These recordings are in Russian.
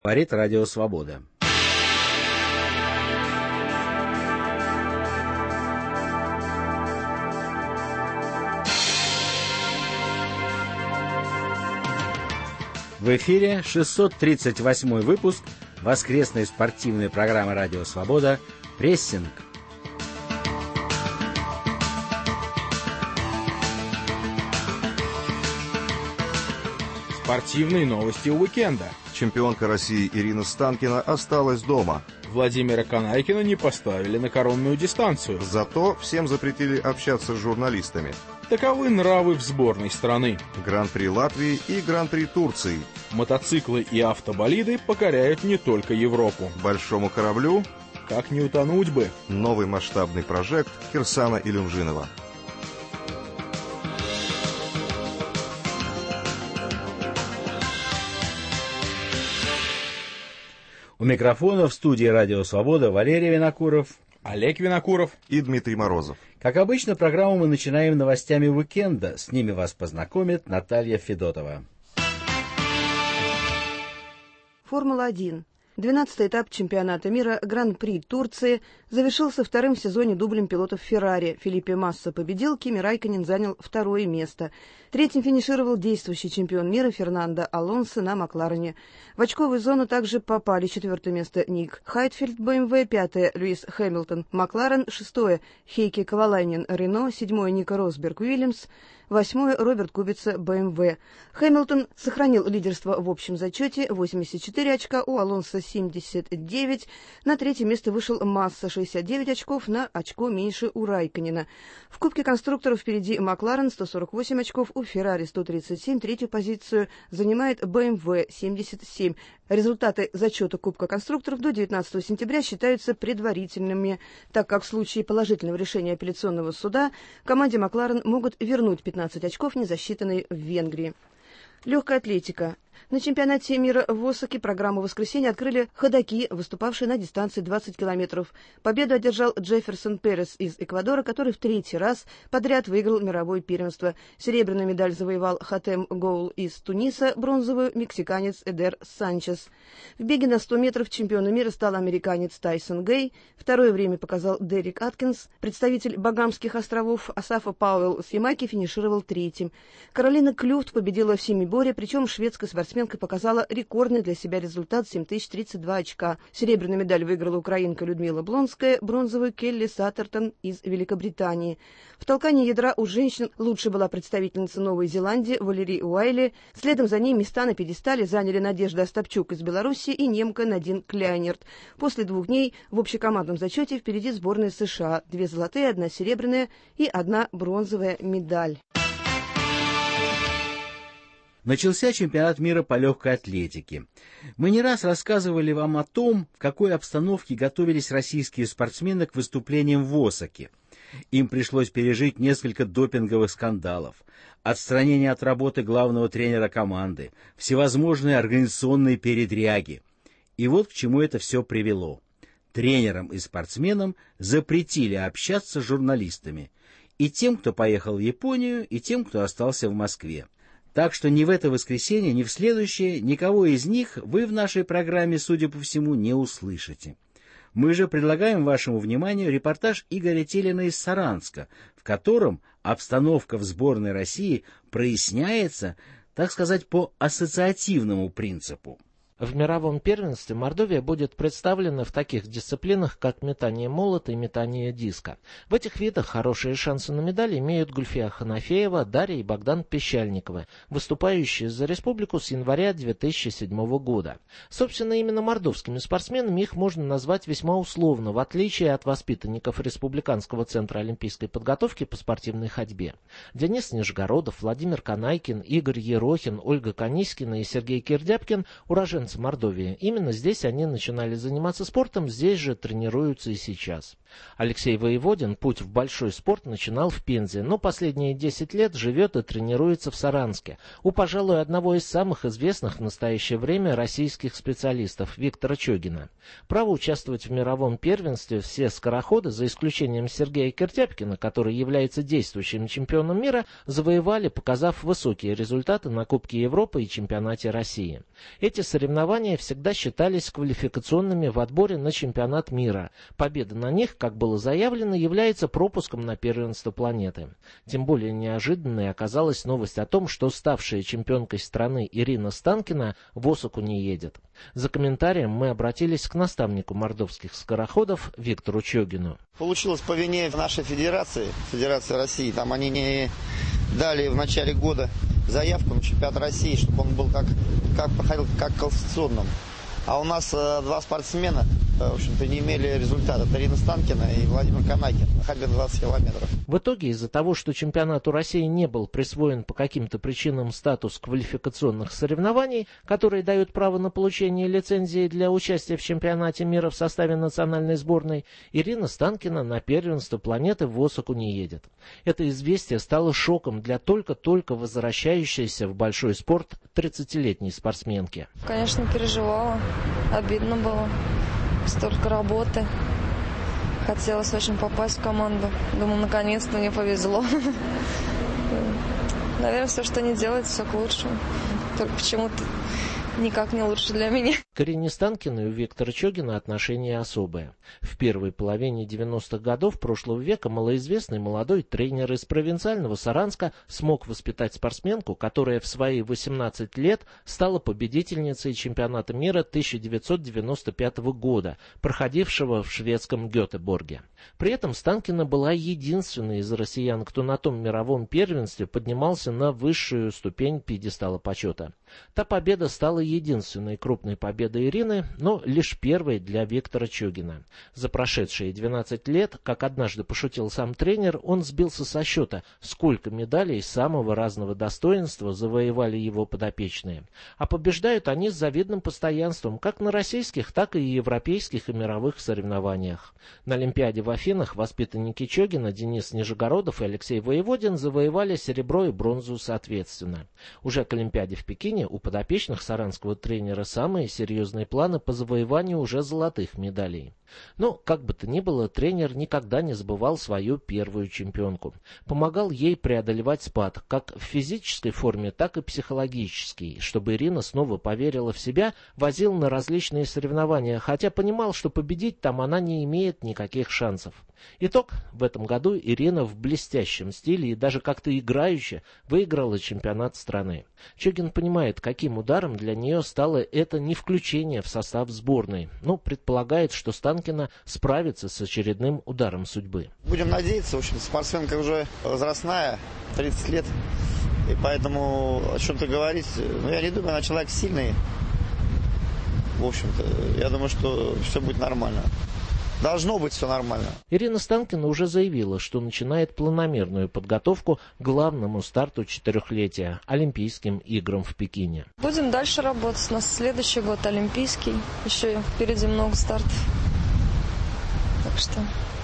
Говорит Радио Свобода. В эфире 638 выпуск воскресной спортивной программы «Радио Свобода» «Прессинг». Спортивные новости уикенда. Чемпионка России Ирина Станкина осталась дома. Владимира Канайкина не поставили на коронную дистанцию. Зато всем запретили общаться с журналистами. Таковы нравы в сборной страны. Гран-при Латвии и Гран-при Турции. Мотоциклы и автоболиды покоряют не только Европу. Большому кораблю как не утонуть бы. Новый масштабный прожект Кирсана Илюмжинова. У микрофона в студии «Радио Свобода» Валерий Винокуров, Олег Винокуров и Дмитрий Морозов. Как обычно, программу мы начинаем новостями уикенда. С ними вас познакомит Наталья Федотова. Формула-1. 12-й этап чемпионата мира Гран-при Турции завершился вторым в сезоне дублем пилотов Феррари. Фелипе Масса победил, Кими Райконен занял второе место. Третьим финишировал действующий чемпион мира Фернандо Алонсо на Макларене. В очковую зону также попали четвертое место Ник Хайтфельд, БМВ, пятое Льюис Хэмилтон, Макларен, шестое Хейки Ковалайнен, Рено, седьмое Ника Росберг, Уильямс, восьмое Роберт Кубица, БМВ. Хэмилтон сохранил лидерство в общем зачете, 84 очка, у Алонсо 79. На третье место вышел Масса, 69 очков, на очко меньше у Райконена. В Кубке конструкторов впереди Макларен, 148 очков, у Феррари 137, третью позицию занимает БМВ, 77. Результаты зачета Кубка конструкторов до 19 сентября считаются предварительными, так как в случае положительного решения апелляционного суда команде Макларен могут вернуть 15 очков, не засчитанные в Венгрии. Легкая атлетика. На чемпионате мира в Осаке программу воскресенья открыли ходоки, выступавшие на дистанции 20 километров. Победу одержал Джефферсон Перес из Эквадора, который в третий раз подряд выиграл мировое первенство. Серебряную медаль завоевал Хатем Гоул из Туниса, бронзовую — мексиканец Эдер Санчес. В беге на 100 метров чемпионом мира стал американец Тайсон Гей. Второе время показал Дерек Аткинс. Представитель Багамских островов Асафа Пауэлл с Ямайки финишировал третьим. Каролина Клюфт победила в семиборе, причем шведская спортсменка показала рекордный для себя результат — 7032 очка. Серебряную медаль выиграла украинка Людмила Блонская, бронзовую — Келли Саттертон из Великобритании. В толкании ядра у женщин лучше была представительница Новой Зеландии Валерий Уайли. Следом за ней места на пьедестале заняли Надежда Остапчук из Беларуси и немка Надин Кляйнерт. После 2 дней в общекомандном зачете впереди сборная США. 2 золотые, 1 серебряная и 1 бронзовая медаль. Начался чемпионат мира по легкой атлетике. Мы не раз рассказывали вам о том, в какой обстановке готовились российские спортсмены к выступлениям в Осаке. Им пришлось пережить несколько допинговых скандалов, отстранение от работы главного тренера команды, всевозможные организационные передряги. И вот к чему это все привело. Тренерам и спортсменам запретили общаться с журналистами. И тем, кто поехал в Японию, и тем, кто остался в Москве. Так что ни в это воскресенье, ни в следующее никого из них вы в нашей программе, судя по всему, не услышите. Мы же предлагаем вашему вниманию репортаж Игоря Телина из Саранска, в котором обстановка в сборной России проясняется, так сказать, по ассоциативному принципу. В мировом первенстве Мордовия будет представлена в таких дисциплинах, как метание молота и метание диска. В этих видах хорошие шансы на медали имеют Гульфия Ханафеева, Дарья и Богдан Пещальниковы, выступающие за республику с января 2007 года. Собственно, именно мордовскими спортсменами их можно назвать весьма условно, в отличие от воспитанников Республиканского центра олимпийской подготовки по спортивной ходьбе. Денис Нижегородов, Владимир Канайкин, Игорь Ерохин, Ольга Канискина и Сергей Кирдяпкин – уроженцы Мордовии. Именно здесь они начинали заниматься спортом, здесь же тренируются и сейчас. Алексей Воеводин путь в большой спорт начинал в Пензе, но последние 10 лет живет и тренируется в Саранске. У, пожалуй, одного из самых известных в настоящее время российских специалистов, Виктора Чогина. Право участвовать в мировом первенстве все скороходы, за исключением Сергея Киртяпкина, который является действующим чемпионом мира, завоевали, показав высокие результаты на Кубке Европы и чемпионате России. Эти соревнования соревнования всегда считались квалификационными в отборе на чемпионат мира. Победа на них, как было заявлено, является пропуском на первенство планеты. Тем более неожиданной оказалась новость о том, что ставшая чемпионкой страны Ирина Станкина в Осаку не едет. За комментарием мы обратились к наставнику мордовских скороходов Виктору Чогину. Получилось по вине нашей Федерации России. Там они не дали в начале года заявку на чемпионат России, чтобы он был проходил как квалификационным. А у нас два спортсмена, в общем-то, не имели результата. Это Ирина Станкина и Владимир Канакин на ходьбе 20 километров. В итоге, из-за того, что чемпионату России не был присвоен по каким-то причинам статус квалификационных соревнований, которые дают право на получение лицензии для участия в чемпионате мира в составе национальной сборной, Ирина Станкина на первенство планеты в Осаку не едет. Это известие стало шоком для только-только возвращающейся в большой спорт 30-летней спортсменки. Конечно, переживала. Обидно было. Столько работы. Хотелось очень попасть в команду. Думаю, наконец-то мне повезло. Наверное, все, что не делать, все к лучшему. Только почему-то никак не лучше для меня. К Ирине Станкиной у Виктора Чогина отношение особое. В первой половине 90-х годов прошлого века малоизвестный молодой тренер из провинциального Саранска смог воспитать спортсменку, которая в свои 18 лет стала победительницей чемпионата мира 1995 года, проходившего в шведском Гетеборге. При этом Станкина была единственной из россиян, кто на том мировом первенстве поднимался на высшую ступень пьедестала почета. Та победа стала единственной крупной победой Ирины, но лишь первой для Виктора Чогина. За прошедшие 12 лет, как однажды пошутил сам тренер, он сбился со счета, сколько медалей самого разного достоинства завоевали его подопечные. А побеждают они с завидным постоянством как на российских, так и европейских и мировых соревнованиях. На Олимпиаде в Афинах воспитанники Чогина Денис Нижегородов и Алексей Воеводин завоевали серебро и бронзу соответственно. Уже к Олимпиаде в Пекине у подопечных саранского тренера самые серьезные планы по завоеванию уже золотых медалей. Но, как бы то ни было, тренер никогда не забывал свою первую чемпионку. Помогал ей преодолевать спад, как в физической форме, так и психологической, чтобы Ирина снова поверила в себя, возил на различные соревнования, хотя понимал, что победить там она не имеет никаких шансов. Итог: в этом году Ирина в блестящем стиле и даже как-то играюще выиграла чемпионат страны. Чогин понимает, каким ударом для нее стало это не включение в состав сборной, но предполагает, что Станкина справится с очередным ударом судьбы. Будем надеяться, в общем, спортсменка уже возрастная, 30 лет, и поэтому о чем-то говорить, я не думаю, она человек сильный. В общем-то, я думаю, что все будет нормально. Должно быть все нормально. Ирина Станкина уже заявила, что начинает планомерную подготовку к главному старту четырехлетия – Олимпийским играм в Пекине. Будем дальше работать. У нас следующий год Олимпийский. Еще впереди много стартов. Так что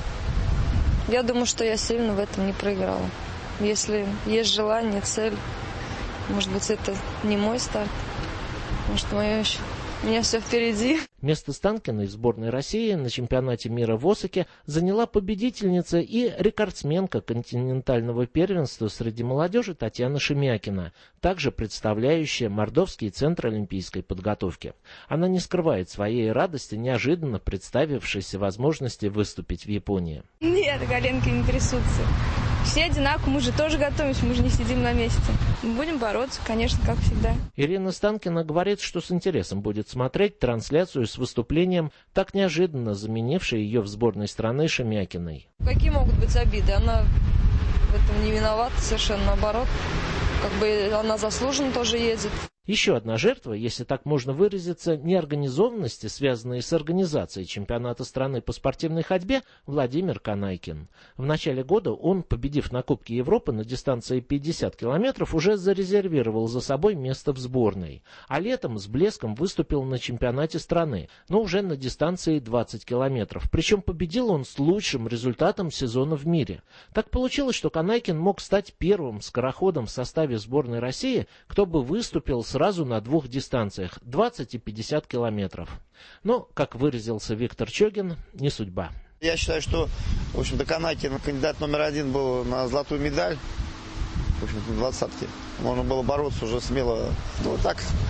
я думаю, что я сильно в этом не проиграла. Если есть желание, цель, может быть, это не мой старт. Может, у меня все впереди. Место Станкиной в сборной России на чемпионате мира в Осаке заняла победительница и рекордсменка континентального первенства среди молодежи Татьяна Шемякина, также представляющая Мордовский центр олимпийской подготовки. Она не скрывает своей радости, неожиданно представившейся возможности выступить в Японии. Нет, коленки не трясутся. Все одинаково, мы же тоже готовимся, мы же не сидим на месте. Мы будем бороться, конечно, как всегда. Ирина Станкина говорит, что с интересом будет смотреть трансляцию с выступлением, так неожиданно заменившей ее в сборной страны Шемякиной. Какие могут быть обиды? Она в этом не виновата, совершенно наоборот. Как бы она заслуженно тоже едет. Еще одна жертва, если так можно выразиться, неорганизованности, связанной с организацией чемпионата страны по спортивной ходьбе, Владимир Канайкин. В начале года он, победив на Кубке Европы на дистанции 50 километров, уже зарезервировал за собой место в сборной. А летом с блеском выступил на чемпионате страны, но уже на дистанции 20 километров. Причем победил он с лучшим результатом сезона в мире. Так получилось, что Канайкин мог стать первым скороходом в составе сборной России, кто бы выступил сразу на двух дистанциях – 20 и 50 километров. Но, как выразился Виктор Чогин, не судьба. Я считаю, что, в общем-то, Канайкин кандидат номер 1 был на золотую медаль, в общем-то, на 20-ке. Можно было бороться уже смело. Ну, так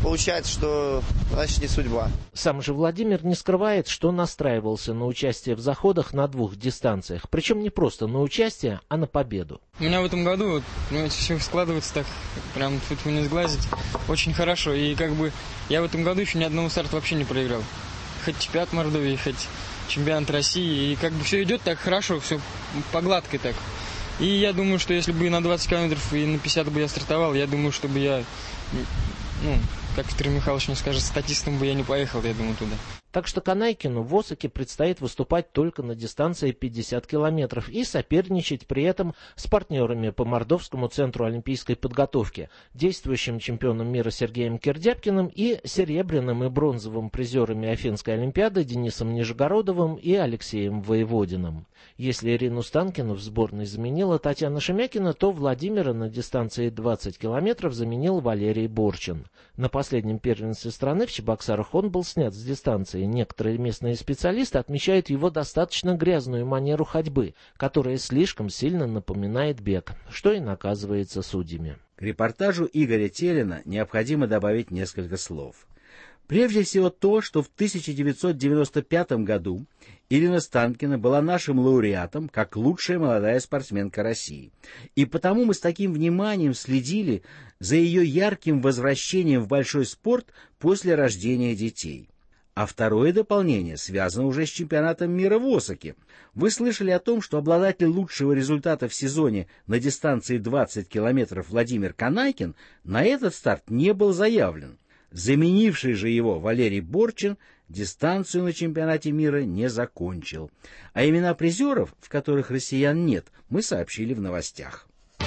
получается, что значит не судьба. Сам же Владимир не скрывает, что настраивался на участие в заходах на 2 дистанциях. Причем не просто на участие, а на победу. У меня в этом году все складывается так, прям тут не сглазить, очень хорошо. И я в этом году еще ни одного старта вообще не проиграл. Хоть чемпионат Мордовии, хоть чемпионат России. И все идет так хорошо, все по гладкой так. И я думаю, что если бы на 20 километров и на 50 бы я стартовал, я думаю, чтобы я, как Виктор Михайлович мне скажет, статистом бы я не поехал, я думаю, туда. Так что Канайкину в Осаке предстоит выступать только на дистанции 50 километров и соперничать при этом с партнерами по Мордовскому центру олимпийской подготовки, действующим чемпионом мира Сергеем Кирдяпкиным и серебряным и бронзовым призерами Афинской олимпиады Денисом Нижегородовым и Алексеем Воеводиным. Если Ирину Станкину в сборной заменила Татьяна Шемякина, то Владимира на дистанции 20 километров заменил Валерий Борчин. На последнем первенстве страны в Чебоксарах он был снят с дистанции. Некоторые местные специалисты отмечают его достаточно грязную манеру ходьбы, которая слишком сильно напоминает бег, что и наказывается судьями. К репортажу Игоря Телина необходимо добавить несколько слов. Прежде всего то, что в 1995 году Ирина Станкина была нашим лауреатом как лучшая молодая спортсменка России. И потому мы с таким вниманием следили за ее ярким возвращением в большой спорт после рождения детей. А второе дополнение связано уже с чемпионатом мира в Осаке. Вы слышали о том, что обладатель лучшего результата в сезоне на дистанции 20 километров Владимир Канайкин на этот старт не был заявлен. Заменивший же его Валерий Борчин дистанцию на чемпионате мира не закончил. А имена призеров, в которых россиян нет, мы сообщили в новостях.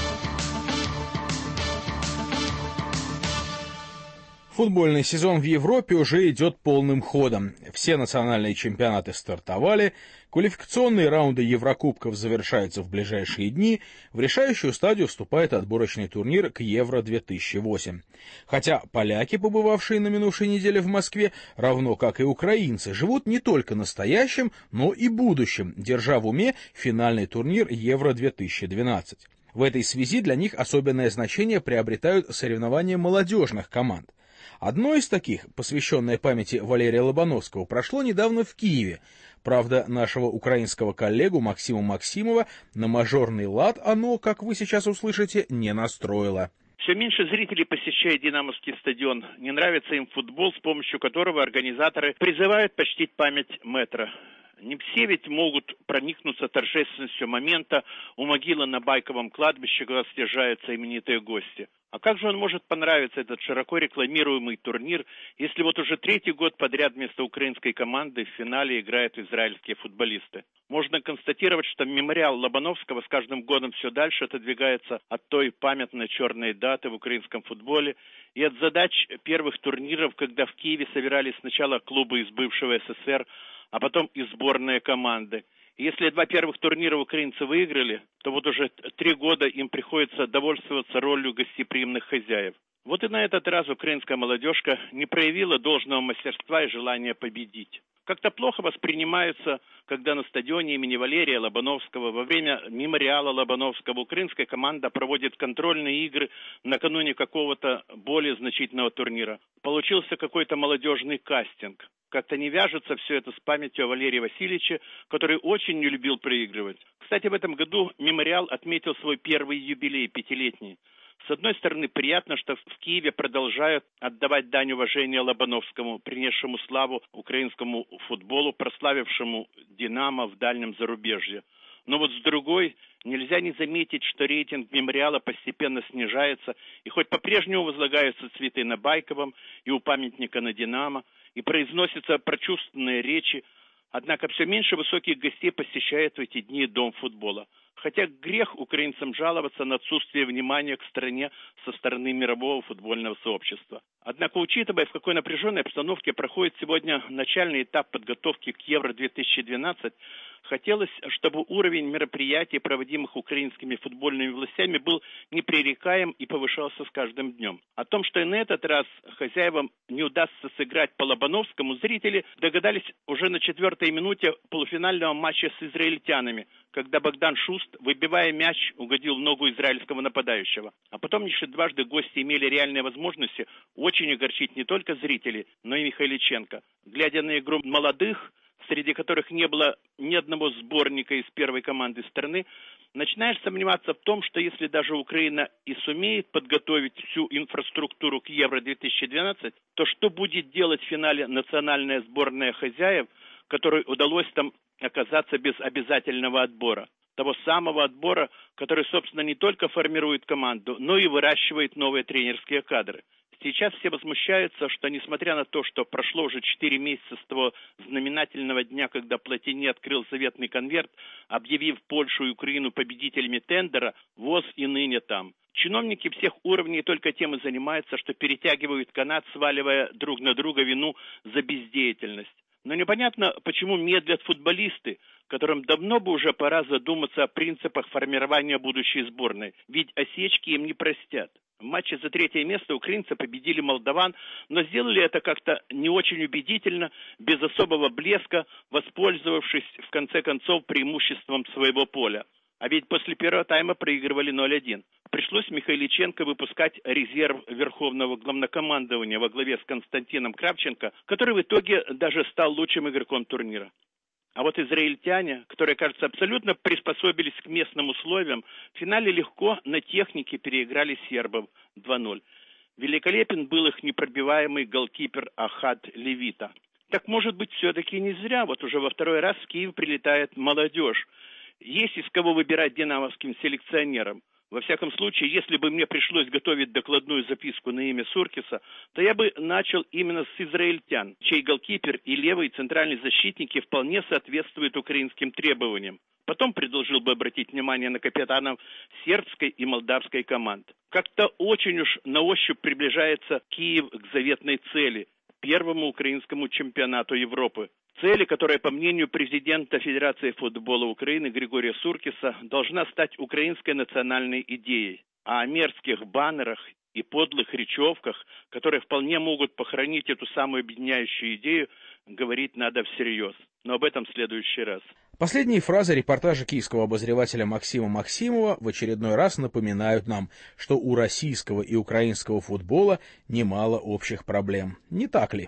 Футбольный сезон в Европе уже идет полным ходом. Все национальные чемпионаты стартовали, квалификационные раунды Еврокубков завершаются в ближайшие дни, в решающую стадию вступает отборочный турнир к Евро-2008. Хотя поляки, побывавшие на минувшей неделе в Москве, равно как и украинцы, живут не только настоящим, но и будущим, держа в уме финальный турнир Евро-2012. В этой связи для них особенное значение приобретают соревнования молодежных команд. Одно из таких, посвященное памяти Валерия Лобановского, прошло недавно в Киеве. Правда, нашего украинского коллегу Максима Максимова на мажорный лад оно, как вы сейчас услышите, не настроило. Все меньше зрителей посещает Динамовский стадион. Не нравится им футбол, с помощью которого организаторы призывают почтить память мэтра. Не все ведь могут проникнуться торжественностью момента у могилы на Байковом кладбище, когда съезжаются именитые гости. А как же он может понравиться, этот широко рекламируемый турнир, если вот уже 3-й год подряд вместо украинской команды в финале играют израильские футболисты? Можно констатировать, что мемориал Лобановского с каждым годом все дальше отодвигается от той памятной черной даты в украинском футболе и от задач первых турниров, когда в Киеве собирались сначала клубы из бывшего СССР, а потом и сборные команды. И если 2 первых турнира украинцы выиграли, то вот уже 3 года им приходится довольствоваться ролью гостеприимных хозяев. Вот и на этот раз украинская молодежка не проявила должного мастерства и желания победить. Как-то плохо воспринимаются, когда на стадионе имени Валерия Лобановского во время мемориала Лобановского украинская команда проводит контрольные игры накануне какого-то более значительного турнира. Получился какой-то молодежный кастинг. Как-то не вяжется все это с памятью о Валерии Васильевиче, который очень не любил проигрывать. Кстати, в этом году мемориал отметил свой первый юбилей, 5-летний. С одной стороны, приятно, что в Киеве продолжают отдавать дань уважения Лобановскому, принесшему славу украинскому футболу, прославившему «Динамо» в дальнем зарубежье. Но вот с другой, нельзя не заметить, что рейтинг мемориала постепенно снижается, и хоть по-прежнему возлагаются цветы на Байковом и у памятника на «Динамо», и произносятся прочувственные речи, однако все меньше высоких гостей посещает в эти дни Дом футбола. Хотя грех украинцам жаловаться на отсутствие внимания к стране со стороны мирового футбольного сообщества. Однако, учитывая, в какой напряженной обстановке проходит сегодня начальный этап подготовки к Евро-2012, Хотелось, чтобы уровень мероприятий, проводимых украинскими футбольными властями, был непререкаем и повышался с каждым днем. О том, что и на этот раз хозяевам не удастся сыграть по Лобановскому, зрители догадались уже на 4-й минуте полуфинального матча с израильтянами, когда Богдан Шуст, выбивая мяч, угодил в ногу израильского нападающего. А потом лишь дважды гости имели реальные возможности очень огорчить не только зрителей, но и Михайличенко. Глядя на игру молодых, среди которых не было ни одного сборника из первой команды страны, начинаешь сомневаться в том, что если даже Украина и сумеет подготовить всю инфраструктуру к Евро-2012, то что будет делать в финале национальная сборная хозяев, которой удалось там оказаться без обязательного отбора? Того самого отбора, который, собственно, не только формирует команду, но и выращивает новые тренерские кадры. Сейчас все возмущаются, что несмотря на то, что прошло уже 4 месяца с того знаменательного дня, когда Платини открыл заветный конверт, объявив Польшу и Украину победителями тендера, ВОЗ и ныне там. Чиновники всех уровней только тем и занимаются, что перетягивают канат, сваливая друг на друга вину за бездеятельность. Но непонятно, почему медлят футболисты, которым давно бы уже пора задуматься о принципах формирования будущей сборной, ведь осечки им не простят. В матче за 3-е место украинцы победили молдаван, но сделали это как-то не очень убедительно, без особого блеска, воспользовавшись в конце концов преимуществом своего поля. А ведь после первого тайма проигрывали 0-1. Пришлось Михайличенко выпускать резерв Верховного главнокомандования во главе с Константином Кравченко, который в итоге даже стал лучшим игроком турнира. А вот израильтяне, которые, кажется, абсолютно приспособились к местным условиям, в финале легко на технике переиграли сербов 2-0. Великолепен был их непробиваемый голкипер Ахад Левита. Так, может быть, все-таки не зря. Вот уже во 2-й раз в Киев прилетает молодежь. Есть из кого выбирать динамовским селекционерам. Во всяком случае, если бы мне пришлось готовить докладную записку на имя Суркиса, то я бы начал именно с израильтян, чей голкипер и левый центральный защитники вполне соответствуют украинским требованиям. Потом предложил бы обратить внимание на капитанов сербской и молдавской команд. Как-то очень уж на ощупь приближается Киев к заветной цели – первому украинскому чемпионату Европы. Цели, которая, по мнению президента Федерации футбола Украины Григория Суркиса, должна стать украинской национальной идеей. А о мерзких баннерах и подлых речевках, которые вполне могут похоронить эту самую объединяющую идею, говорить надо всерьез. Но об этом в следующий раз. Последние фразы репортажа киевского обозревателя Максима Максимова в очередной раз напоминают нам, что у российского и украинского футбола немало общих проблем. Не так ли?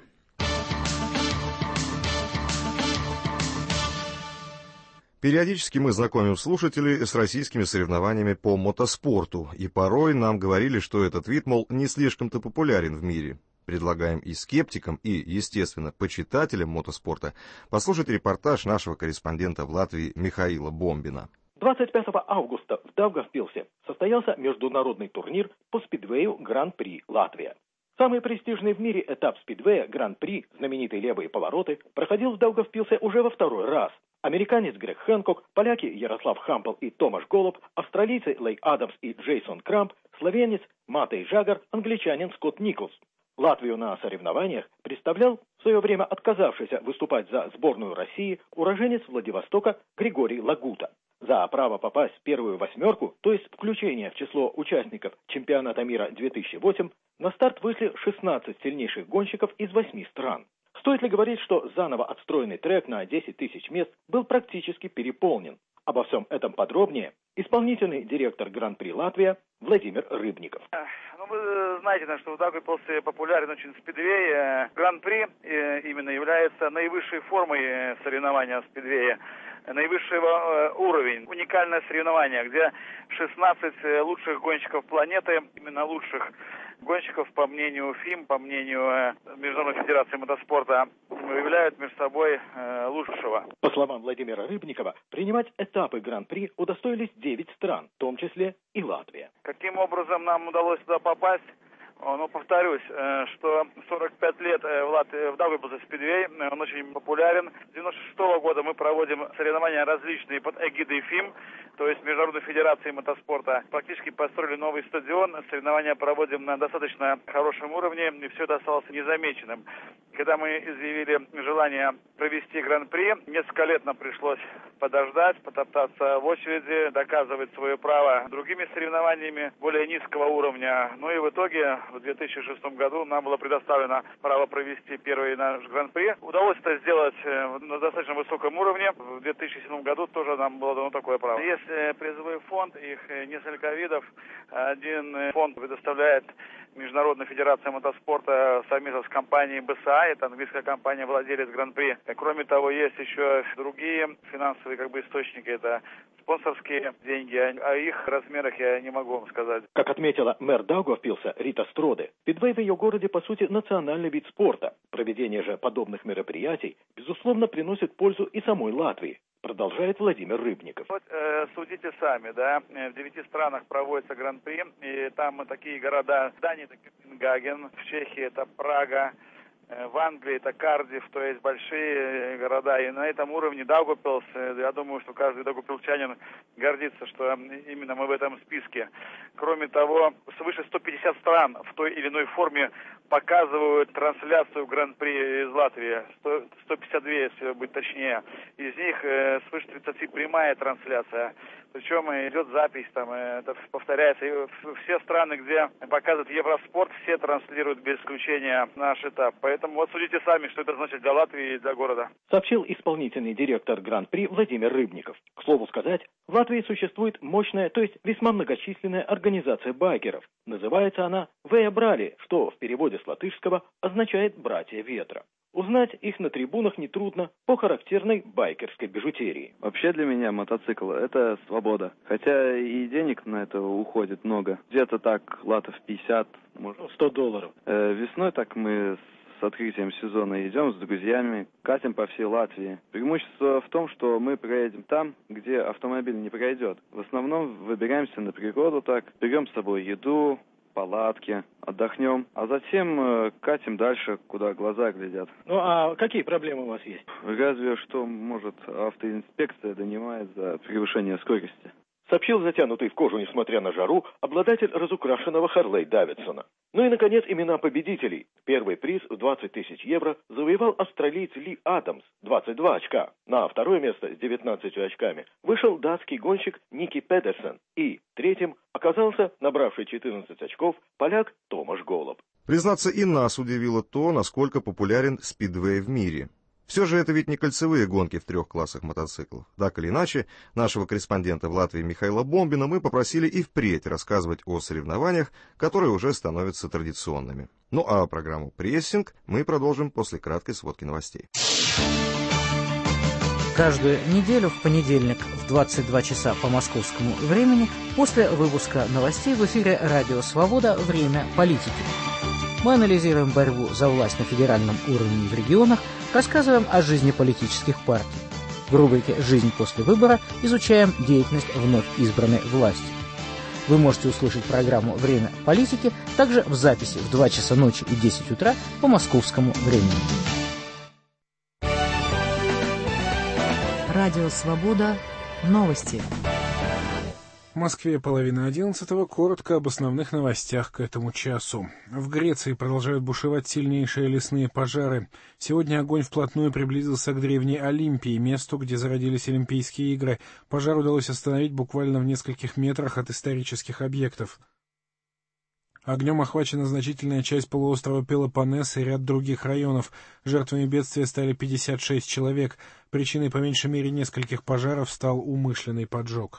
Периодически мы знакомим слушателей с российскими соревнованиями по мотоспорту, и порой нам говорили, что этот вид, мол, не слишком-то популярен в мире. Предлагаем и скептикам, и, естественно, почитателям мотоспорта послушать репортаж нашего корреспондента в Латвии Михаила Бомбина. 25 августа в Даугавпилсе состоялся международный турнир по спидвею Гран-при Латвия. Самый престижный в мире этап спидвея Гран-при, знаменитые левые повороты, проходил в Даугавпилсе уже во 2-й раз. Американец Грег Хэнкок, поляки Ярослав Хампл и Томаш Голуб, австралийцы Лей Адамс и Джейсон Крамп, словенец Матей Жагар, англичанин Скотт Николс. Латвию на соревнованиях представлял в свое время отказавшийся выступать за сборную России уроженец Владивостока Григорий Лагута. За право попасть в первую 8-ку, то есть включение в число участников чемпионата мира 2008, на старт вышли 16 сильнейших гонщиков из 8 стран. Стоит ли говорить, что заново отстроенный трек на 10 тысяч мест был практически переполнен? Обо всем этом подробнее исполнительный директор Гран-при Латвия Владимир Рыбников. Вы знаете, что в Даугавпилсе популярен очень спидвей. Гран-при именно является наивысшей формой соревнования в спидвее, наивысший уровень, уникальное соревнование, где 16 лучших гонщиков планеты, именно лучших гонщиков, по мнению ФИМ, по мнению Международной Федерации мотоспорта, выявляют между собой лучшего. По словам Владимира Рыбникова, принимать этапы Гран-при удостоились 9 стран, в том числе и Латвия. Каким образом нам удалось туда попасть? Но повторюсь, что 45 лет в Даугавпилсе спидвей, он очень популярен. С 96 года мы проводим соревнования различные под эгидой ФИМ, то есть Международной Федерации мотоспорта. Практически построили новый стадион, соревнования проводим на достаточно хорошем уровне, и все это осталось незамеченным. Когда мы изъявили желание провести гран-при, несколько лет нам пришлось подождать, потоптаться в очереди, доказывать свое право другими соревнованиями более низкого уровня. Ну и в итоге в 2006 году нам было предоставлено право провести первый наш гран-при. Удалось это сделать на достаточно высоком уровне. В 2007 году тоже нам было дано такое право. Есть призовой фонд, их несколько видов. Один фонд предоставляет Международная Федерация мотоспорта совместно с компанией БСА, это английская компания, владелец Гран-при. Кроме того, есть еще другие финансовые источники, это спонсорские деньги, о их размерах я не могу вам сказать. Как отметила мэр Даугавпилса Рита Строде, спидвей в ее городе по сути национальный вид спорта. Проведение же подобных мероприятий, безусловно, приносит пользу и самой Латвии. Продолжает Владимир Рыбников. Вот, судите сами, да, в 9 странах проводится гран-при, и там такие города, в Дании это Копенгаген, в Чехии это Прага, в Англии это Кардифф, то есть большие города. И на этом уровне Даугавпилс, я думаю, что каждый даугавпилчанин гордится, что именно мы в этом списке. Кроме того, свыше 150 стран в той или иной форме показывают трансляцию Гран-при из Латвии. 152, если быть точнее. Из них свыше 30 прямая трансляция. Причем идет запись, там, это повторяется. И все страны, где показывают Евроспорт, все транслируют без исключения наш этап. Поэтому вот судите сами, что это значит для Латвии и для города. Сообщил исполнительный директор Гран-при Владимир Рыбников. К слову сказать, в Латвии существует мощная, то есть весьма многочисленная организация байкеров. Называется она «Вея Брали», что в переводе с латышского означает «братья ветра». Узнать их на трибунах нетрудно по характерной байкерской бижутерии. Вообще для меня мотоцикл – это свобода. Хотя и денег на это уходит много. Где-то так латов 50, может. $100. Весной так мы с открытием сезона идем с друзьями, катим по всей Латвии. Преимущество в том, что мы проедем там, где автомобиль не пройдет. В основном выбираемся на природу так, берем с собой еду, палатки, отдохнем, а затем катим дальше, куда глаза глядят. Ну а какие проблемы у вас есть? Разве что, может, автоинспекция донимает за превышение скорости. Сообщил затянутый в кожу, несмотря на жару, обладатель разукрашенного Харлей Давидсона. Ну и, наконец, имена победителей. Первый приз в 20 тысяч евро завоевал австралиец Ли Адамс, 22 очка. На второе место с 19 очками вышел датский гонщик Ники Педерсен. И третьим оказался набравший 14 очков поляк Томаш Голуб. Признаться, и нас удивило то, насколько популярен спидвей в мире. Все же это ведь не кольцевые гонки в 3 классах мотоциклов. Так или иначе, нашего корреспондента в Латвии Михаила Бомбина мы попросили и впредь рассказывать о соревнованиях, которые уже становятся традиционными. Ну а программу «Прессинг» мы продолжим после краткой сводки новостей. Каждую неделю в понедельник в 22 часа по московскому времени после выпуска новостей в эфире «Радио Свобода. Время политики». Мы анализируем борьбу за власть на федеральном уровне и в регионах, рассказываем о жизни политических партий. В рубрике «Жизнь после выбора» изучаем деятельность вновь избранной власти. Вы можете услышать программу «Время политики» также в записи в 2 часа ночи и 10 утра по московскому времени. Радио «Свобода». Новости. В Москве 10:30. Коротко об основных новостях к этому часу. В Греции продолжают бушевать сильнейшие лесные пожары. Сегодня огонь вплотную приблизился к древней Олимпии, месту, где зародились Олимпийские игры. Пожар удалось остановить буквально в нескольких метрах от исторических объектов. Огнем охвачена значительная часть полуострова Пелопоннес и ряд других районов. Жертвами бедствия стали 56 человек. Причиной по меньшей мере нескольких пожаров стал умышленный поджог.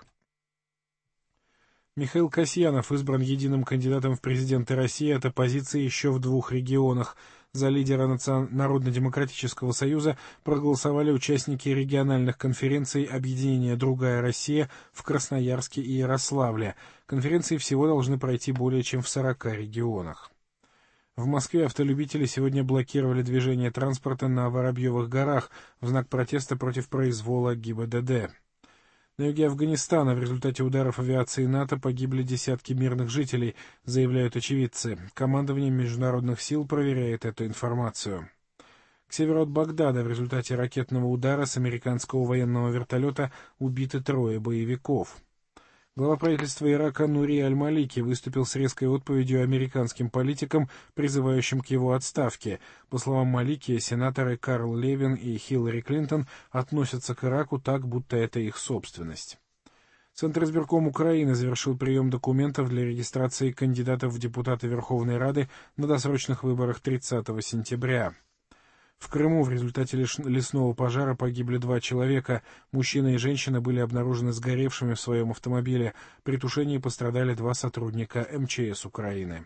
Михаил Касьянов избран единым кандидатом в президенты России от оппозиции еще в 2 регионах. За лидера Народно-демократического союза проголосовали участники региональных конференций объединения «Другая Россия» в Красноярске и Ярославле. Конференции всего должны пройти более чем в 40 регионах. В Москве автолюбители сегодня блокировали движение транспорта на Воробьевых горах в знак протеста против произвола ГИБДД. На юге Афганистана в результате ударов авиации НАТО погибли десятки мирных жителей, заявляют очевидцы. Командование международных сил проверяет эту информацию. К северу от Багдада в результате ракетного удара с американского военного вертолета убиты 3 боевиков. Глава правительства Ирака Нури Аль-Малики выступил с резкой отповедью американским политикам, призывающим к его отставке. По словам Малики, сенаторы Карл Левин и Хиллари Клинтон относятся к Ираку так, будто это их собственность. Центр избирком Украины завершил прием документов для регистрации кандидатов в депутаты Верховной Рады на досрочных выборах 30 сентября. В Крыму в результате лесного пожара погибли 2 человека. Мужчина и женщина были обнаружены сгоревшими в своем автомобиле. При тушении пострадали 2 сотрудника МЧС Украины.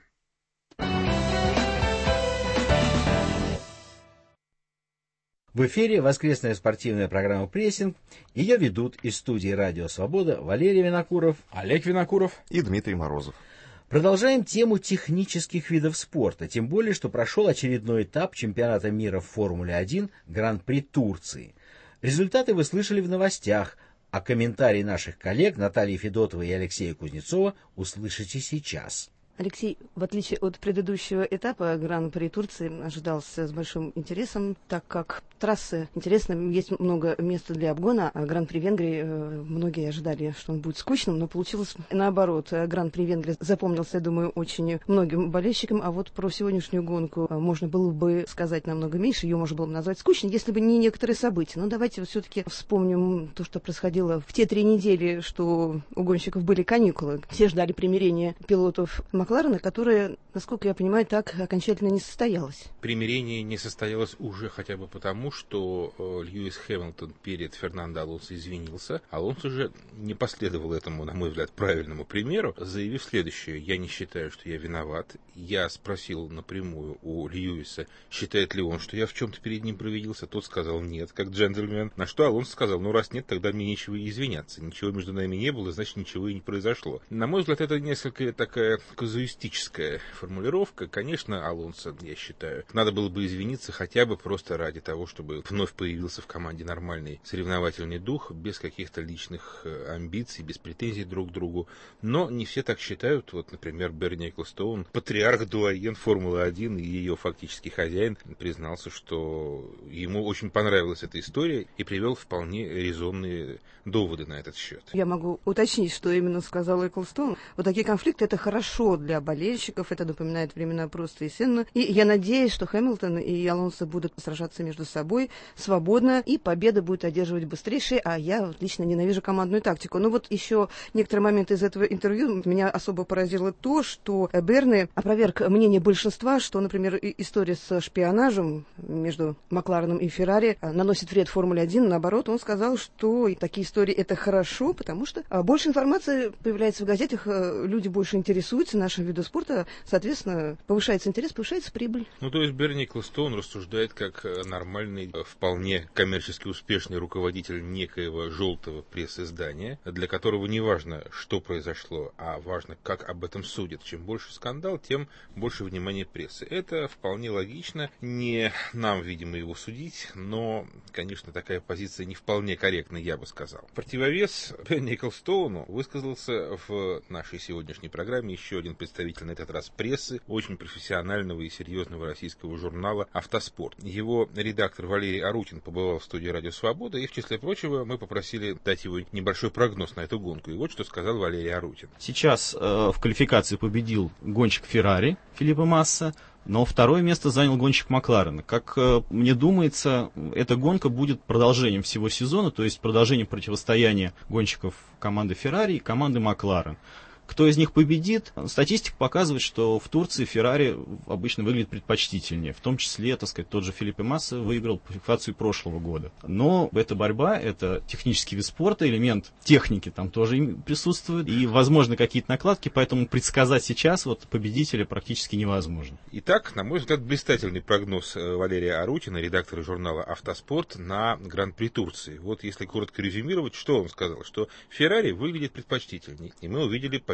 В эфире воскресная спортивная программа «Прессинг». Ее ведут из студии «Радио Свобода» Валерий Винокуров, Олег Винокуров и Дмитрий Морозов. Продолжаем тему технических видов спорта, тем более, что прошел очередной этап чемпионата мира в Формуле-1 Гран-при Турции. Результаты вы слышали в новостях, а комментарии наших коллег Натальи Федотовой и Алексея Кузнецова услышите сейчас. Алексей, в отличие от предыдущего этапа, Гран-при Турции ожидался с большим интересом, так как трассы интересны, есть много места для обгона, а Гран-при Венгрии многие ожидали, что он будет скучным, но получилось наоборот. Гран-при Венгрии запомнился, я думаю, очень многим болельщикам, а вот про сегодняшнюю гонку можно было бы сказать намного меньше, ее можно было бы назвать скучной, если бы не некоторые события. Но давайте все-таки вспомним то, что происходило в те 3 недели, что у гонщиков были каникулы. Все ждали примирения пилотов Макларена, которое, насколько я понимаю, так окончательно не состоялось. Примирение не состоялось уже хотя бы потому, что Льюис Хэмилтон перед Фернандо Алонсо извинился. Алонсо же не последовал этому, на мой взгляд, правильному примеру, заявив следующее: «Я не считаю, что я виноват». Я спросил напрямую у Льюиса, считает ли он, что я в чем-то перед ним провинился. Тот сказал нет, как джентльмен. На что Алонсо сказал: ну раз нет, тогда мне нечего и извиняться. Ничего между нами не было, значит ничего и не произошло. На мой взгляд, это несколько такая казуистическая формулировка. Конечно, Алонсо, я считаю, надо было бы извиниться хотя бы просто ради того, чтобы вновь появился в команде нормальный соревновательный дух, без каких-то личных амбиций, без претензий друг к другу. Но не все так считают. Вот, например, Берни Эклстоун, патриарх дуаен Формулы-1 и ее фактически хозяин, признался, что ему очень понравилась эта история и привел вполне резонные доводы на этот счет. Я могу уточнить, что именно сказал Эклстоун. Вот такие конфликты — это хорошо для болельщиков, это напоминает времена Пруста и Сенна. И я надеюсь, что Хэмилтон и Алонсо будут сражаться между собой свободно, и победа будет одерживать быстрейшие, а я лично ненавижу командную тактику. Но вот еще некоторые моменты из этого интервью меня особо поразило то, что Берни опроверг мнение большинства, что, например, история с шпионажем между Маклареном и Феррари наносит вред Формуле-1. Наоборот, он сказал, что такие истории — это хорошо, потому что больше информации появляется в газетах, люди больше интересуются нашим видом спорта, соответственно, повышается интерес, повышается прибыль. Ну, то есть Берни Эклстоун рассуждает как нормальный, вполне коммерчески успешный руководитель некоего желтого пресс-издания, для которого не важно, что произошло, а важно, как об этом судят. Чем больше скандал, тем больше внимания прессы. Это вполне логично. Не нам, видимо, его судить, но, конечно, такая позиция не вполне корректна, я бы сказал. В противовес Берни Эклстоуну высказался в нашей сегодняшней программе еще один представитель, на этот раз прессы, очень профессионального и серьезного российского журнала «Автоспорт». Его редактор Валерий Арутин побывал в студии «Радио Свобода», и, в числе прочего, мы попросили дать его небольшой прогноз на эту гонку. И вот что сказал Валерий Арутин. Сейчас в квалификации победил гонщик Феррари Филиппе Масса, но второе место занял гонщик Макларена. Как мне думается, эта гонка будет продолжением всего сезона, то есть продолжением противостояния гонщиков команды Феррари и команды Макларен. Кто из них победит? Статистика показывает, что в Турции Феррари обычно выглядит предпочтительнее. В том числе, так сказать, тот же Филиппе Масса выиграл квалификацию прошлого года. Но эта борьба, это технический вид спорта, элемент техники там тоже присутствует. И, возможно, какие-то накладки, поэтому предсказать сейчас вот победителя практически невозможно. Итак, на мой взгляд, блистательный прогноз Валерия Арутина, редактора журнала «Автоспорт», на Гран-при Турции. Вот если коротко резюмировать, что он сказал, что Феррари выглядит предпочтительней. И мы увидели победу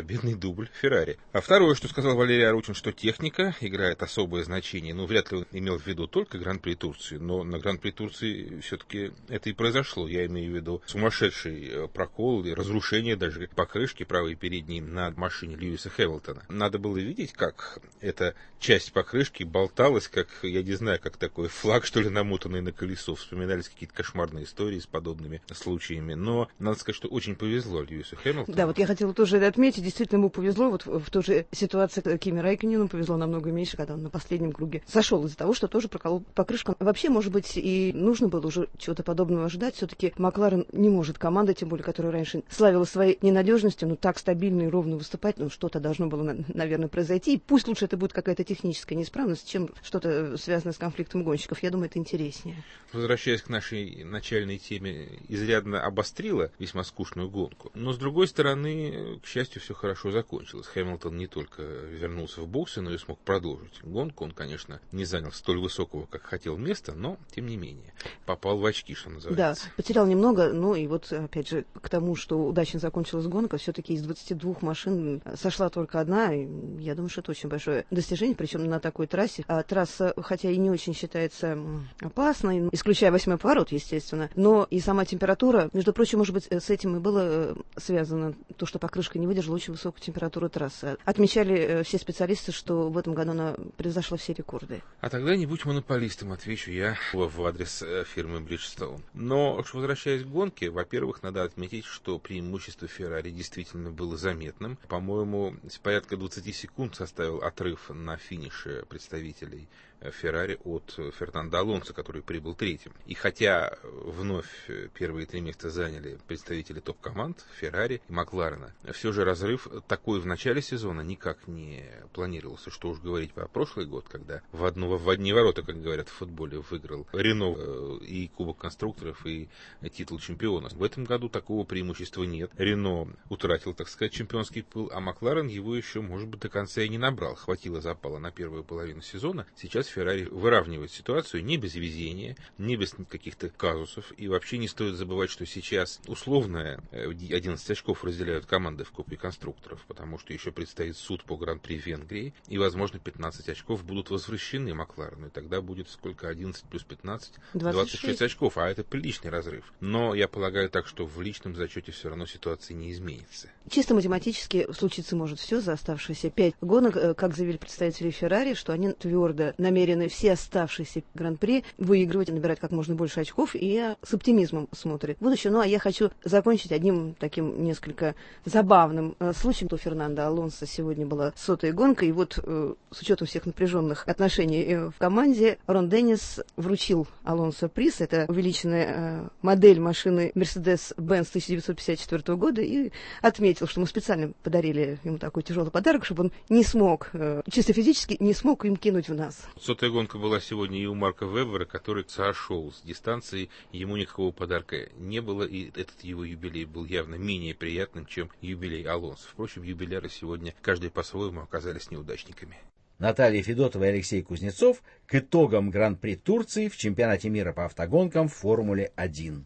победный дубль Феррари. А второе, что сказал Валерий Арутин, что техника играет особое значение. Ну, вряд ли он имел в виду только Гран-при Турции, но на Гран-при Турции все-таки это и произошло. Я имею в виду сумасшедший прокол и разрушение даже покрышки правой передней на машине Льюиса Хэмилтона. Надо было видеть, как эта часть покрышки болталась, как, я не знаю, как такой флаг, что ли, намотанный на колесо. Вспоминались какие-то кошмарные истории с подобными случаями. Но надо сказать, что очень повезло Льюису Хэмилтону. Да, вот я хотела тоже это отметить. Действительно, ему повезло. Вот в той же ситуации Кими Райкконену повезло намного меньше, когда он на последнем круге сошел из-за того, что тоже проколол покрышку. Вообще, может быть, и нужно было уже чего-то подобного ожидать. Все-таки Макларен не может команда, тем более, которая раньше славилась своей ненадежностью, но так стабильно и ровно выступать, ну, что-то должно было, наверное, произойти. И пусть лучше это будет какая-то техническая неисправность, чем что-то связанное с конфликтом гонщиков. Я думаю, это интереснее. Возвращаясь к нашей начальной теме, изрядно обострила весьма скучную гонку. Но, с другой стороны, к счастью, все хорошо закончилось. Хэмилтон не только вернулся в боксы, но и смог продолжить гонку. Он, конечно, не занял столь высокого, как хотел, места, но, тем не менее, попал в очки, что называется. Да, потерял немного, ну и вот, опять же, к тому, что удачно закончилась гонка, все-таки из 22 машин сошла только одна, и я думаю, что это очень большое достижение, причем на такой трассе. А трасса, хотя и не очень считается опасной, исключая 8-й поворот, естественно, но и сама температура, между прочим, может быть, с этим и было связано то, что покрышка не выдержала очень высокую температуру трассы. Отмечали все специалисты, что в этом году она превзошла все рекорды. А тогда не будь монополистом, отвечу я в адрес фирмы Bridgestone. Но, возвращаясь к гонке, во-первых, надо отметить, что преимущество Феррари действительно было заметным. По-моему, порядка 20 секунд составил отрыв на финише представителей Феррари от Фернандо Алонсо, который прибыл третьим. И хотя вновь первые 3 места заняли представители топ-команд Феррари и Макларена, все же разрыв такой в начале сезона никак не планировался. Что уж говорить про прошлый год, когда в одни ворота, как говорят в футболе, выиграл Рено и Кубок конструкторов, и титул чемпиона. В этом году такого преимущества нет. Рено утратил, так сказать, чемпионский пыл, а Макларен его еще, может быть, до конца и не набрал. Хватило запала на первую половину сезона. Сейчас Феррари выравнивает ситуацию не без везения, не без каких-то казусов. И вообще не стоит забывать, что сейчас условно 11 очков разделяют команды в Кубке конструкторов, потому что еще предстоит суд по Гран-при Венгрии, и, возможно, 15 очков будут возвращены Макларену. И тогда будет сколько? 11 плюс 15? 26 очков, а это приличный разрыв. Но я полагаю так, что в личном зачете все равно ситуация не изменится. Чисто математически случиться может все за оставшиеся 5 гонок, как заявили представители Феррари, что они твердо намерены все оставшиеся Гран-при выигрывать, набирать как можно больше очков, и с оптимизмом смотрят в будущее. Ну, а я хочу закончить одним таким несколько забавным случаем. У Фернандо Алонсо сегодня была 100-я гонка, и вот с учетом всех напряженных отношений в команде, Рон Деннис вручил Алонсо приз. Это увеличенная модель машины Mercedes-Benz 1954 года, и отметил, что мы специально подарили ему такой тяжелый подарок, чтобы он не смог, чисто физически не смог им кинуть в нас. 100-я гонка была сегодня и у Марка Вебера, который сошел с дистанции, ему никакого подарка не было, и этот его юбилей был явно менее приятным, чем юбилей Алонсо. Впрочем, юбиляры сегодня каждый по-своему оказались неудачниками. Наталья Федотова и Алексей Кузнецов к итогам Гран-при Турции в чемпионате мира по автогонкам в Формуле-1.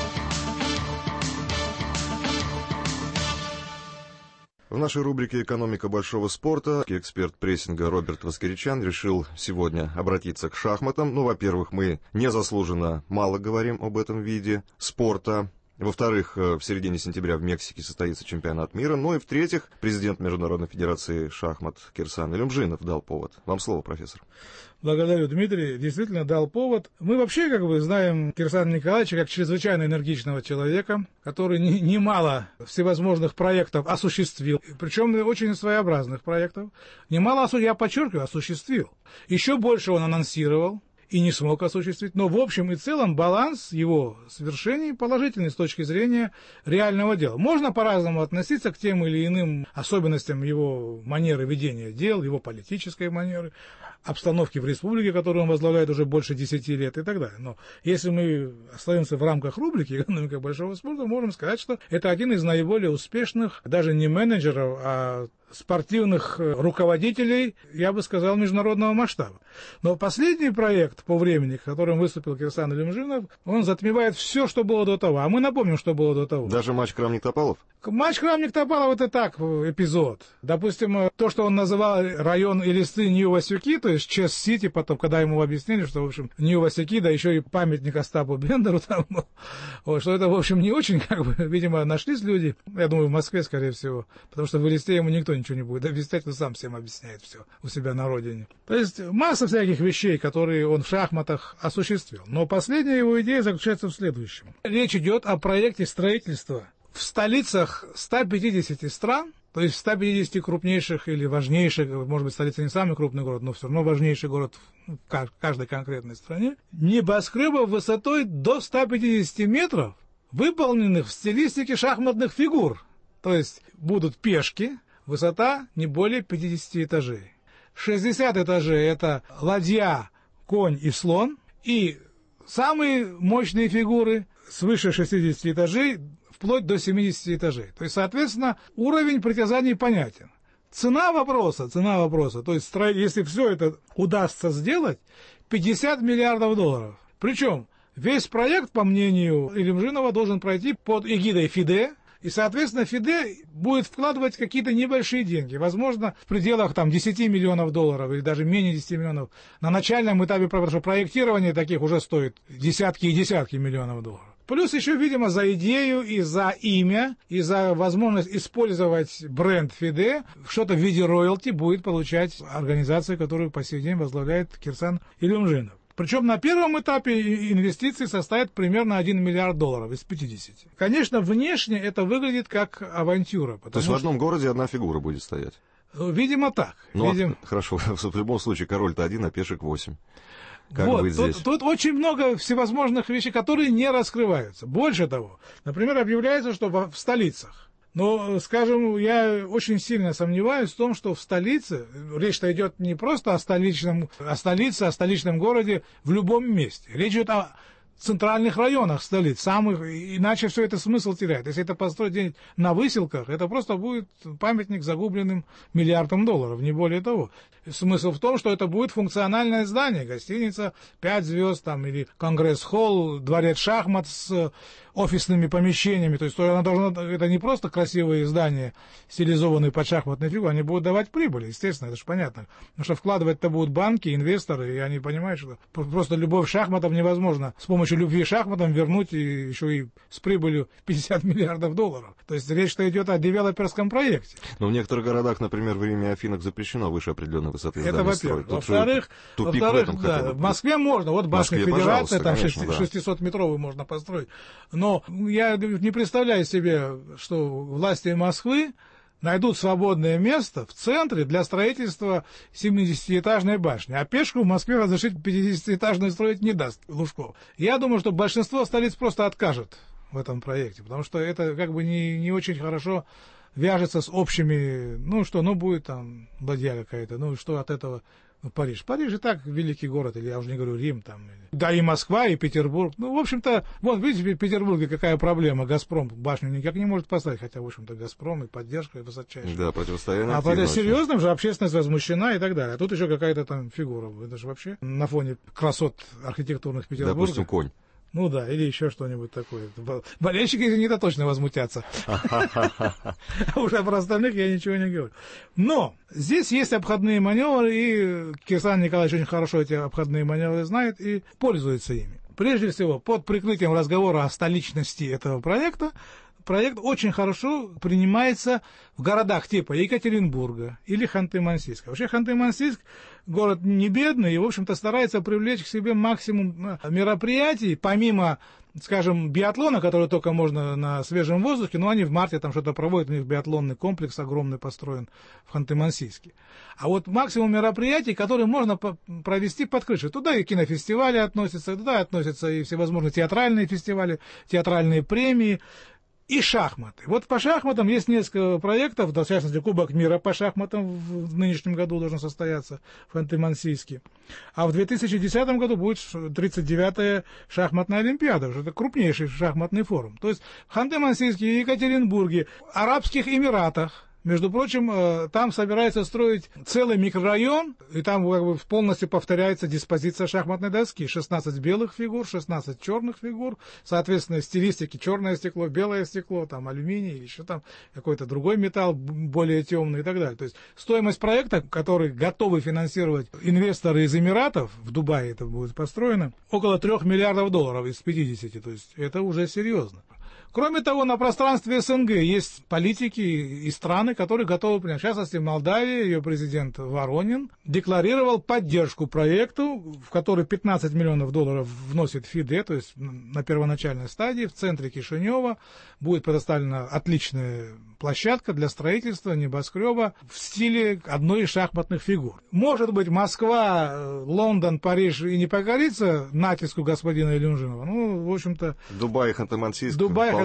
В нашей рубрике «Экономика большого спорта» эксперт прессинга Роберт Воскеричан решил сегодня обратиться к шахматам. Ну, во-первых, мы незаслуженно мало говорим об этом виде спорта. Во-вторых, в середине сентября в Мексике состоится чемпионат мира. Ну и в-третьих, президент Международной федерации шахмат Кирсан Илюмжинов дал повод. Вам слово, профессор. Благодарю, Дмитрий. Действительно дал повод. Мы вообще, как бы, знаем Кирсана Николаевича как чрезвычайно энергичного человека, который немало всевозможных проектов осуществил, причем очень своеобразных проектов. Немало, я подчеркиваю, осуществил. Еще больше он анонсировал и не смог осуществить. Но в общем и целом баланс его свершений положительный с точки зрения реального дела. Можно по-разному относиться к тем или иным особенностям его манеры ведения дел, его политической манеры, обстановки в республике, которую он возглавляет уже больше 10 лет и так далее. Но если мы остаемся в рамках рубрики «Экономика большого спорта», можем сказать, что это один из наиболее успешных, даже не менеджеров, а спортивных руководителей, я бы сказал, международного масштаба. Но последний проект по времени, в котором выступил Кирсан Илюмжинов, он затмевает все, что было до того. А мы напомним, что было до того. Даже матч Крамник-Топалов? Матч Крамник-Топалов — это так, эпизод. Допустим, то, что он называл район Элисты Нью-Васюки, то есть Чес-Сити, потом, когда ему объяснили, что, в общем, Нью-Васюки, да еще и памятник Остапу Бендеру там, вот, что это, в общем, не очень, как бы, видимо, нашлись люди, я думаю, в Москве, скорее всего, потому что в Элисте ему никто ничего не будет объяснять, он сам всем объясняет все у себя на родине. То есть масса всяких вещей, которые он в шахматах осуществил. Но последняя его идея заключается в следующем. Речь идет о проекте строительства в столицах 150 стран, то есть в 150 крупнейших или важнейших, может быть, столица не самый крупный город, но все равно важнейший город в каждой конкретной стране, небоскребов высотой до 150 метров, выполненных в стилистике шахматных фигур. То есть будут пешки, высота не более 50 этажей. 60 этажей — это ладья, конь и слон, и самые мощные фигуры свыше 60 этажей, вплоть до 70 этажей. То есть, соответственно, уровень притязаний понятен. Цена вопроса, то есть, если все это удастся сделать, $50 миллиардов. Причем весь проект, по мнению Илюмжинова, должен пройти под эгидой ФИДЕ, и, соответственно, ФИДЕ будет вкладывать какие-то небольшие деньги, возможно, в пределах там, $10 миллионов или даже менее 10 миллионов. На начальном этапе, потому что проектирование таких уже стоит десятки и десятки миллионов долларов. Плюс еще, видимо, за идею и за имя, и за возможность использовать бренд ФИДЕ, что-то в виде роялти будет получать организация, которую по сей день возглавляет Кирсан Илюмжинов. Причем на первом этапе инвестиции составят примерно $1 миллиард из 50. Конечно, внешне это выглядит как авантюра. То есть в одном городе одна фигура будет стоять? Видимо, так. Хорошо, в любом случае король-то один, а пешек 8. Как вот, быть здесь? Тут очень много всевозможных вещей, которые не раскрываются. Больше того, например, объявляется, что в столицах. Но, скажем, я очень сильно сомневаюсь в том, что в столице, речь-то идет не просто о столице, о столичном городе в любом месте. Речь идет о центральных районах столиц, самых, иначе все это смысл теряет. Если это построить где-нибудь на выселках, это просто будет памятник загубленным $1 миллиард, не более того. Смысл в том, что это будет функциональное здание, гостиница 5 звезд, там, или конгресс-холл, дворец шахмат с офисными помещениями. То есть это не просто красивые здания, стилизованные под шахматные фигуры, они будут давать прибыль, естественно, это же понятно. Потому что вкладывать-то будут банки, инвесторы, и они понимают, что просто любовь к шахматам невозможно с помощью любви к шахматам вернуть и еще и с прибылью $50 миллиардов. То есть речь-то идет о девелоперском проекте. Но в некоторых городах, например, в Риме и Афинах запрещено выше определенной высоты здания это, во-первых. Во-вторых, в Москве можно. Вот башня Федерации, там 600-метровую можно построить. Но я не представляю себе, что власти Москвы найдут свободное место в центре для строительства 70-этажной башни. А пешку в Москве разрешить 50-этажную строить не даст Лужков. Я думаю, что большинство столиц просто откажет в этом проекте, потому что это как бы не очень хорошо вяжется с общими, будет там ладья какая-то, что от этого Париж. Париж и так великий город, или я уже не говорю Рим там. Да и Москва, и Петербург. В общем-то, видите, в Петербурге какая проблема. «Газпром» башню никак не может поставить, хотя, в общем-то, «Газпром» и поддержка и высочайшая. Да, противостояние. А под серьезным же общественность возмущена и так далее. А тут еще какая-то там фигура. Это же вообще на фоне красот архитектурных Петербурга. Допустим, конь. Или еще что-нибудь такое. Болельщики, извините, точно возмутятся. А уже про остальных я ничего не говорю. Но здесь есть обходные маневры, и Кирсан Николаевич очень хорошо эти обходные маневры знает и пользуется ими. Прежде всего, под прикрытием разговора о столичности этого проекта, проект очень хорошо принимается в городах типа Екатеринбурга или Ханты-Мансийска. Вообще Ханты-Мансийск город не бедный и, в общем-то, старается привлечь к себе максимум мероприятий, помимо, скажем, биатлона, который только можно на свежем воздухе, но они в марте там что-то проводят, у них биатлонный комплекс огромный построен в Ханты-Мансийске. А вот максимум мероприятий, которые можно провести под крышей. Туда и кинофестивали относятся, туда относятся и всевозможные театральные фестивали, театральные премии, и шахматы. Вот по шахматам есть несколько проектов, в частности, Кубок мира по шахматам в нынешнем году должен состояться в Ханты-Мансийске. А в 2010 году будет 39-я шахматная олимпиада, это крупнейший шахматный форум. То есть в Ханты-Мансийске, Екатеринбурге, Арабских Эмиратах, Между прочим, там собирается строить целый микрорайон, и там как бы полностью повторяется диспозиция шахматной доски. 16 белых фигур, 16 черных фигур, соответственно, стилистики: черное стекло, белое стекло, там алюминий, или еще там какой-то другой металл более темный и так далее. То есть стоимость проекта, который готовы финансировать инвесторы из Эмиратов, в Дубае это будет построено, около $3 миллиардов из 50. То есть это уже серьезно. Кроме того, на пространстве СНГ есть политики и страны, которые готовы принять. В частности, Молдавия, ее президент Воронин декларировал поддержку проекту, в который $15 миллионов вносит ФИДЕ, то есть на первоначальной стадии, в центре Кишинева будет предоставлена отличная площадка для строительства небоскреба в стиле одной из шахматных фигур. Может быть, Москва, Лондон, Париж и не покорится натиску господина Илюмжинова. Ну, в общем-то... Дубай, Ханты-Мансийск,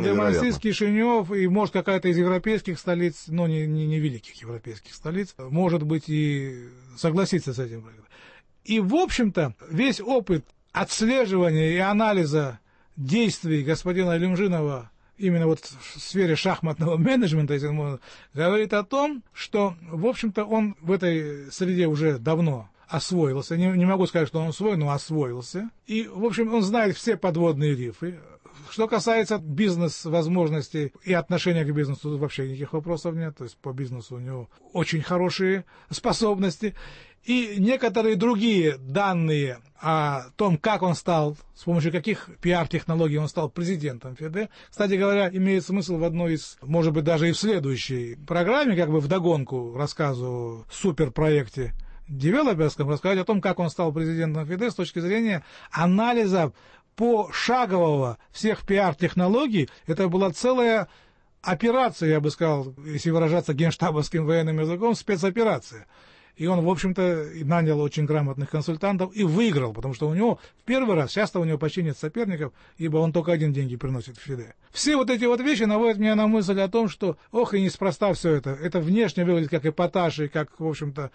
Кишинев и, может, какая-то из европейских столиц, но не великих европейских столиц, может быть, и согласится с этим. И, в общем-то, весь опыт отслеживания и анализа действий господина Илюмжинова именно вот в сфере шахматного менеджмента, если можно, говорит о том, что, в общем-то, он в этой среде уже давно освоился. Не могу сказать, что он свой, но освоился. И, в общем, он знает все подводные рифы. Что касается бизнес-возможностей и отношения к бизнесу, тут вообще никаких вопросов нет. То есть по бизнесу у него очень хорошие способности. И некоторые другие данные о том, как он стал, с помощью каких пиар-технологий он стал президентом ФИДЕ, кстати говоря, имеет смысл в одной из, может быть, даже и в следующей программе, как бы вдогонку рассказу о суперпроекте девелоперском, рассказать о том, как он стал президентом ФИДЕ с точки зрения анализа пошагового всех пиар-технологий. Это была целая операция, я бы сказал, если выражаться генштабовским военным языком, спецоперация. И он, в общем-то, нанял очень грамотных консультантов и выиграл, потому что у него в первый раз, часто у него почти нет соперников, ибо он только один деньги приносит в ФИДЕ. Все вот эти вот вещи наводят меня на мысль о том, что, ох, и неспроста все это. Это внешне выглядит как эпатаж и как, в общем-то...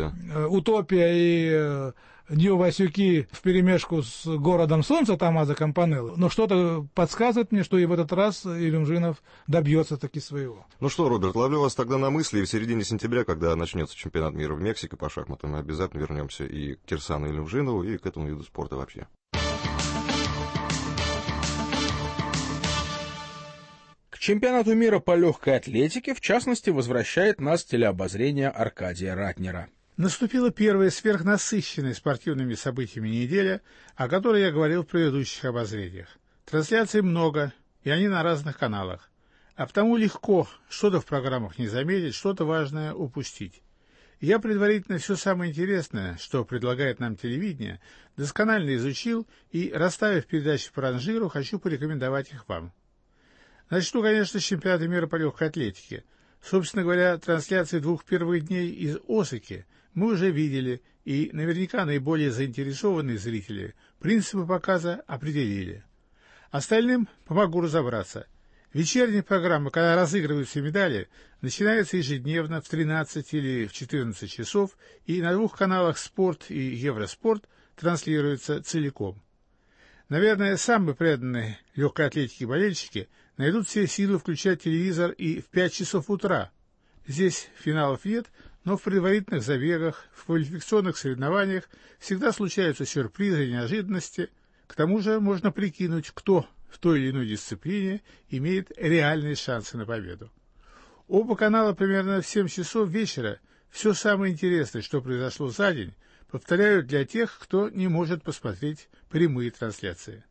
Утопия и... Нью-Васюки вперемешку с городом солнца Томмазо Кампанелло. Но что-то подсказывает мне, что и в этот раз Илюмжинов добьется таки своего. Ну что, Роберт, ловлю вас тогда на мысли, и в середине сентября, когда начнется чемпионат мира в Мексике по шахматам, мы обязательно вернемся и к Кирсану Илюмжинову, и к этому виду спорта вообще. К чемпионату мира по легкой атлетике, в частности, возвращает нас телеобозрение Аркадия Ратнера. Наступила первая сверхнасыщенная спортивными событиями неделя, о которой я говорил в предыдущих обозрениях. Трансляций много, и они на разных каналах. А потому легко что-то в программах не заметить, что-то важное упустить. Я предварительно все самое интересное, что предлагает нам телевидение, досконально изучил и, расставив передачи по ранжиру, хочу порекомендовать их вам. Начну, конечно, с чемпионата мира по легкой атлетике. Собственно говоря, трансляции двух первых дней из Осаки мы уже видели, и наверняка наиболее заинтересованные зрители принципы показа определили. Остальным помогу разобраться. Вечерняя программа, когда разыгрываются медали, начинается ежедневно в 13 или в 14 часов, и на двух каналах «Спорт» и «Евроспорт» транслируется целиком. Наверное, самые преданные легкой атлетике болельщики найдут все силы включать телевизор и в 5 часов утра. Здесь финалов нет, но в предварительных забегах, в квалификационных соревнованиях всегда случаются сюрпризы и неожиданности. К тому же можно прикинуть, кто в той или иной дисциплине имеет реальные шансы на победу. Оба канала примерно в 7 часов вечера все самое интересное, что произошло за день, повторяют для тех, кто не может посмотреть прямые трансляции.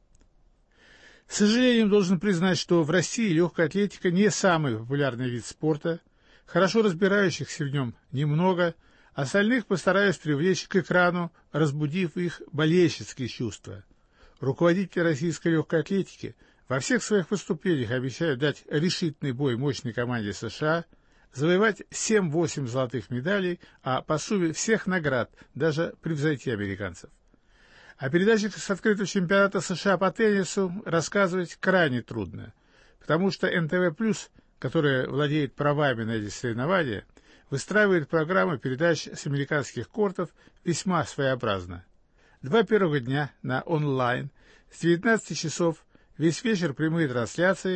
С сожалением должен признать, что в России легкая атлетика не самый популярный вид спорта, хорошо разбирающихся в нем немного, остальных постараюсь привлечь к экрану, разбудив их болельщицкие чувства. Руководители российской легкой атлетики во всех своих выступлениях обещают дать решительный бой мощной команде США, завоевать 7-8 золотых медалей, а по сумме всех наград даже превзойти американцев. О передачах с открытого чемпионата США по теннису рассказывать крайне трудно, потому что НТВ+, которая владеет правами на эти соревнования, выстраивает программы передач с американских кортов весьма своеобразно. 2 первых дня на онлайн с 19 часов весь вечер прямые трансляции,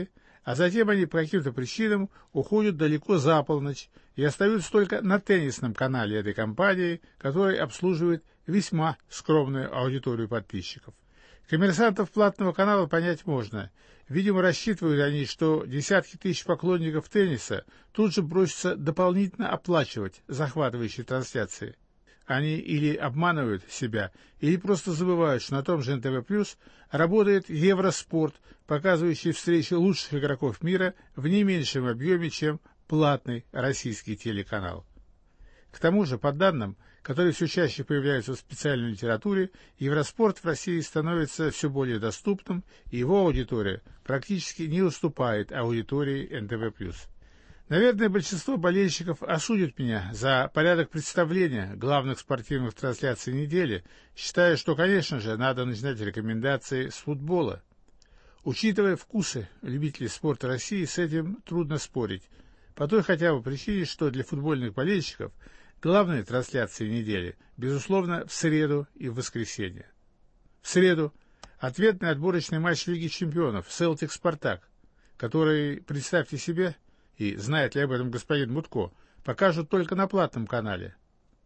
а затем они по каким-то причинам уходят далеко за полночь и остаются только на теннисном канале этой компании, который обслуживает весьма скромную аудиторию подписчиков. Коммерсантов платного канала понять можно. Видимо, рассчитывают они, что десятки тысяч поклонников тенниса тут же бросятся дополнительно оплачивать захватывающие трансляции. Они или обманывают себя, или просто забывают, что на том же НТВ+, работает Евроспорт, показывающий встречи лучших игроков мира в не меньшем объеме, чем платный российский телеканал. К тому же, по данным, которые все чаще появляются в специальной литературе, Евроспорт в России становится все более доступным, и его аудитория практически не уступает аудитории НТВ+. Наверное, большинство болельщиков осудят меня за порядок представления главных спортивных трансляций недели, считая, что, конечно же, надо начинать рекомендации с футбола. Учитывая вкусы любителей спорта России, с этим трудно спорить, по той хотя бы причине, что для футбольных болельщиков главные трансляции недели, безусловно, в среду и в воскресенье. В среду ответный отборочный матч Лиги чемпионов «Селтик-Спартак», который, представьте себе, и знает ли об этом господин Мутко, покажут только на платном канале.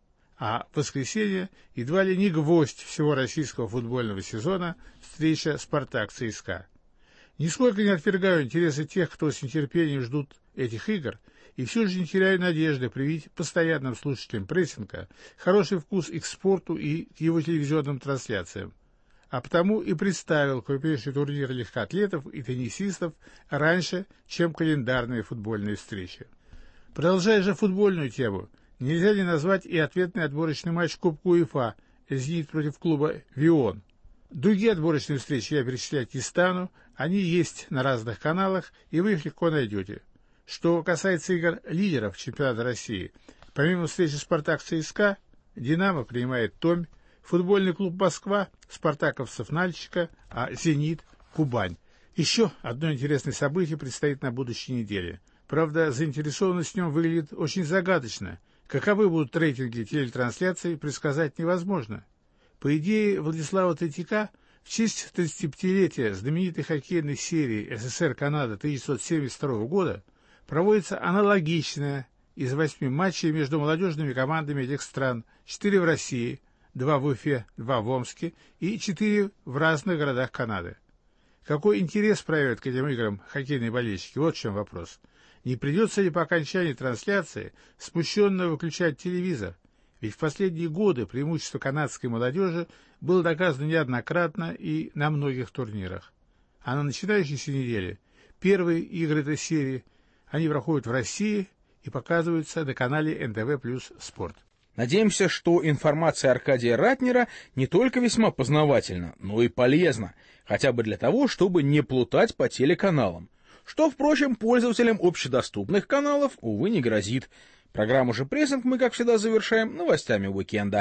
А в воскресенье едва ли не гвоздь всего российского футбольного сезона встреча «Спартак-ЦСКА». Нисколько не отвергаю интересы тех, кто с нетерпением ждут этих игр, и все же не теряю надежды привить постоянным слушателям прессинга хороший вкус и к спорту, и к его телевизионным трансляциям. А потому и представил крупнейший турнир легкоатлетов и теннисистов раньше, чем календарные футбольные встречи. Продолжая же футбольную тему, нельзя не назвать и ответный отборочный матч Кубка УЕФА «Зенит» против клуба «Вион». Другие отборочные встречи я перечислять не стану, они есть на разных каналах, и вы их легко найдете. Что касается игр лидеров чемпионата России, помимо встречи «Спартак-ЦСКА», «Динамо» принимает Томь, футбольный клуб «Москва», спартаковцев Нальчика, а «Зенит» — Кубань. Еще одно интересное событие предстоит на будущей неделе. Правда, заинтересованность в нем выглядит очень загадочно. Каковы будут рейтинги телетрансляций, предсказать невозможно. По идее Владислава Третьяка, в честь 35-летия знаменитой хоккейной серии СССР-Канада 1972 года проводится аналогичная из 8 матчей между молодежными командами этих стран, 4 в России, 2 в Уфе, 2 в Омске и 4 в разных городах Канады. Какой интерес проявят к этим играм хоккейные болельщики? Вот в чем вопрос. Не придется ли по окончании трансляции смущенно выключать телевизор? Ведь в последние годы преимущество канадской молодежи было доказано неоднократно и на многих турнирах. А на начинающейся неделе первые игры этой серии, они проходят в России и показываются на канале НТВ+ Спорт. Надеемся, что информация Аркадия Ратнера не только весьма познавательна, но и полезна, хотя бы для того, чтобы не плутать по телеканалам. Что, впрочем, пользователям общедоступных каналов, увы, не грозит. Программу же «Прессинг» мы, как всегда, завершаем новостями уикенда.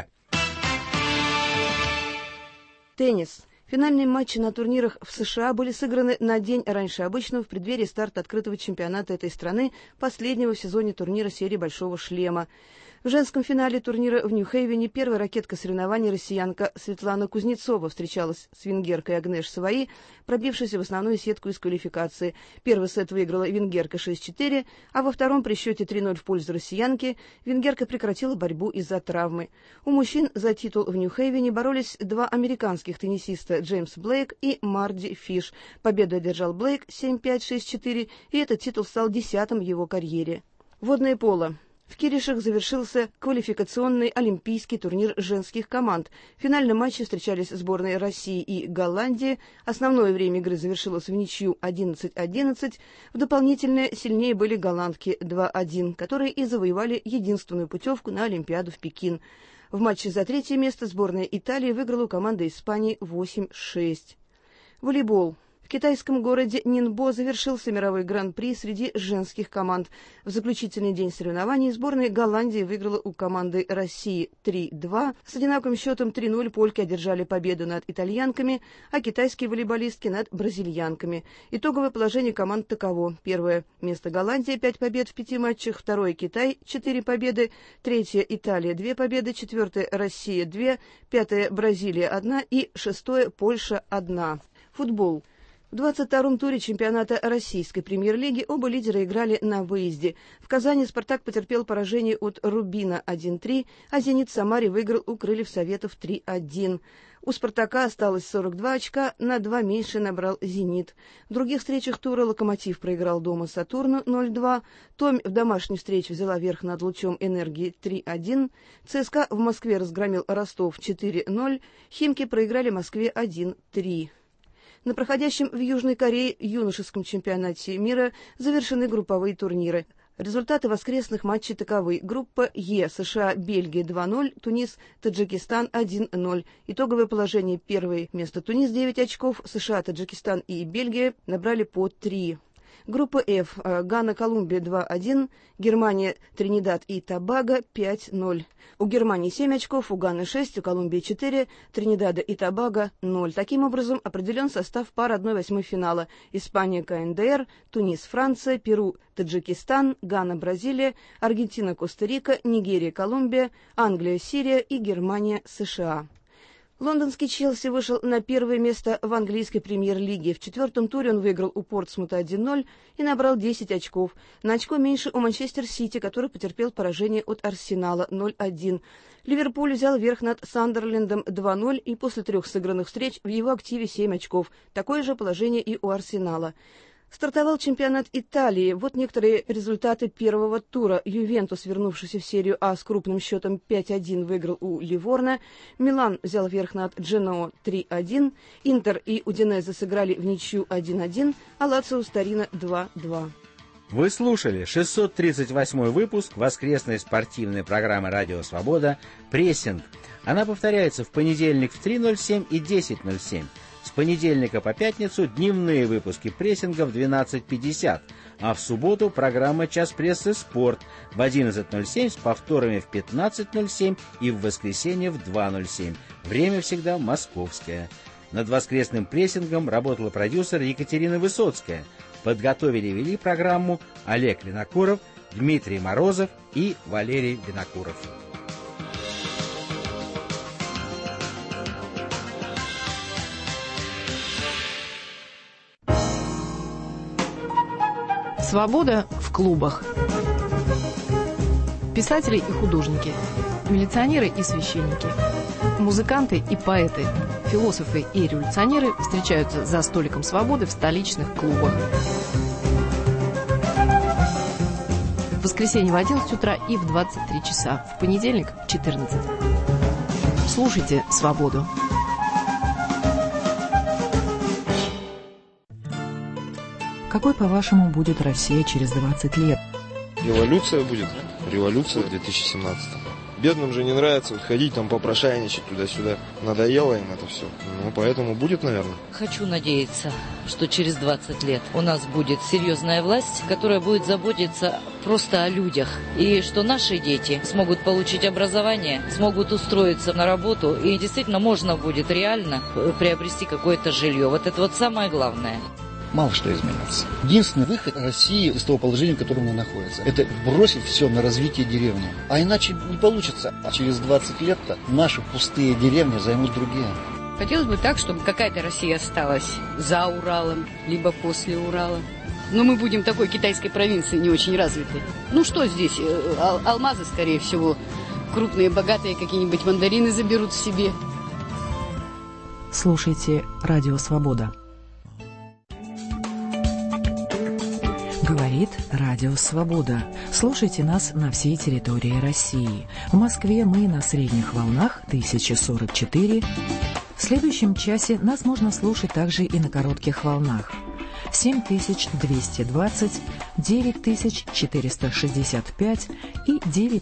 Теннис. Финальные матчи на турнирах в США были сыграны на день раньше обычного в преддверии старта открытого чемпионата этой страны, последнего в сезоне турнира серии «Большого шлема». В женском финале турнира в Нью-Хейвене первая ракетка соревнований, россиянка Светлана Кузнецова, встречалась с венгеркой Агнеш Саваи, пробившейся в основную сетку из квалификации. Первый сет выиграла венгерка 6-4, а во втором при счете 3-0 в пользу россиянки венгерка прекратила борьбу из-за травмы. У мужчин за титул в Нью-Хейвене боролись два американских теннисиста Джеймс Блейк и Марди Фиш. Победу одержал Блейк 7-5, 6-4, и этот титул стал 10-м в его карьере. Водное поло. В Киришах завершился квалификационный олимпийский турнир женских команд. В финальном матче встречались сборные России и Голландии. Основное время игры завершилось в ничью 11-11. В дополнительное сильнее были голландки 2-1, которые и завоевали единственную путевку на Олимпиаду в Пекин. В матче за третье место сборная Италии выиграла у команды Испании 8-6. Волейбол. В китайском городе Нинбо завершился мировой гран-при среди женских команд. В заключительный день соревнований сборная Голландии выиграла у команды России 3-2. С одинаковым счетом 3-0 польки одержали победу над итальянками, а китайские волейболистки над бразильянками. Итоговое положение команд таково. Первое место Голландия, 5 побед в 5 матчах. Второе Китай, 4 победы. Третье Италия, 2 победы. Четвертое Россия, 2. Пятое Бразилия, 1. И шестое Польша, 1. Футбол. В 22-м туре чемпионата российской премьер-лиги оба лидера играли на выезде. В Казани «Спартак» потерпел поражение от «Рубина» 1-3, а «Зенит» в Самаре выиграл у «Крыльев Советов» 3-1. У «Спартака» осталось 42 очка, на 2 меньше набрал «Зенит». В других встречах тура «Локомотив» проиграл дома «Сатурну» 0-2, «Томь» в домашней встрече взяла верх над «Лучом Энергии» 3-1, ЦСКА в Москве разгромил «Ростов» 4-0, «Химки» проиграли Москве 1-3. На проходящем в Южной Корее юношеском чемпионате мира завершены групповые турниры. Результаты воскресных матчей таковы. Группа Е. США, Бельгия 2-0, Тунис, Таджикистан 1-0. Итоговое положение: первое место Тунис 9 очков, США, Таджикистан и Бельгия набрали по 3. Группа F. Гана, Колумбия 2-1, Германия, Тринидад и Тобаго 5-0. У Германии 7 очков, у Ганы 6, у Колумбии 4, Тринидада и Тобаго 0. Таким образом, определен состав пар 1/8 финала. Испания, КНДР, Тунис, Франция, Перу, Таджикистан, Гана, Бразилия, Аргентина, Коста-Рика, Нигерия, Колумбия, Англия, Сирия и Германия, США. Лондонский «Челси» вышел на первое место в английской премьер-лиге. В 4-м туре он выиграл у Портсмута 1-0 и набрал 10 очков. На очко меньше у Манчестер-Сити, который потерпел поражение от Арсенала 0-1. Ливерпуль взял верх над Сандерлендом 2-0 и после 3 сыгранных встреч в его активе 7 очков. Такое же положение и у Арсенала. Стартовал чемпионат Италии. Вот некоторые результаты первого тура. Ювентус, вернувшийся в серию А с крупным счетом 5-1, выиграл у Ливорно. Милан взял верх над Дженоа 3-1. Интер и Удинезе сыграли в ничью 1-1, а Лацио с Торино 2-2. Вы слушали 638 выпуск воскресной спортивной программы «Радио Свобода» «Прессинг». Она повторяется в понедельник в 3:07 и 10:07. С понедельника по пятницу дневные выпуски прессинга в 12:50, а в субботу программа «Час прессы. Спорт» в 11:07 с повторами в 15:07 и в воскресенье в 2:07. Время всегда московское. Над воскресным прессингом работала продюсер Екатерина Высоцкая. Подготовили и вели программу Олег Винокуров, Дмитрий Морозов и Валерий Винокуров. Свобода в клубах. Писатели и художники, милиционеры и священники, музыканты и поэты, философы и революционеры встречаются за столиком свободы в столичных клубах. В воскресенье в 11 утра и в 23 часа, в понедельник в 14. Слушайте «Свободу». Какой, по-вашему, будет Россия через 20 лет? Революция будет. Революция в 2017-м. Бедным же не нравится вот ходить там попрошайничать туда-сюда. Надоело им это все. Ну, поэтому будет, наверное. Хочу надеяться, что через 20 лет у нас будет серьезная власть, которая будет заботиться просто о людях. И что наши дети смогут получить образование, смогут устроиться на работу. И действительно можно будет реально приобрести какое-то жилье. Вот это вот самое главное. Мало что изменится. Единственный выход России из того положения, в котором она находится, это бросить все на развитие деревни. А иначе не получится. А через 20 лет-то наши пустые деревни займут другие. Хотелось бы так, чтобы какая-то Россия осталась за Уралом, либо после Урала. Но мы будем такой китайской провинции не очень развитой. Ну что здесь? Алмазы, скорее всего. Крупные, богатые какие-нибудь мандарины заберут себе. Слушайте «Радио Свобода». Говорит Радио Свобода. Слушайте нас на всей территории России. В Москве мы на средних волнах 1044. В следующем часе нас можно слушать также и на коротких волнах. 7220, 9465 и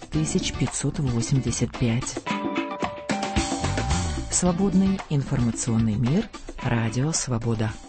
9585. Свободный информационный мир. Радио Свобода.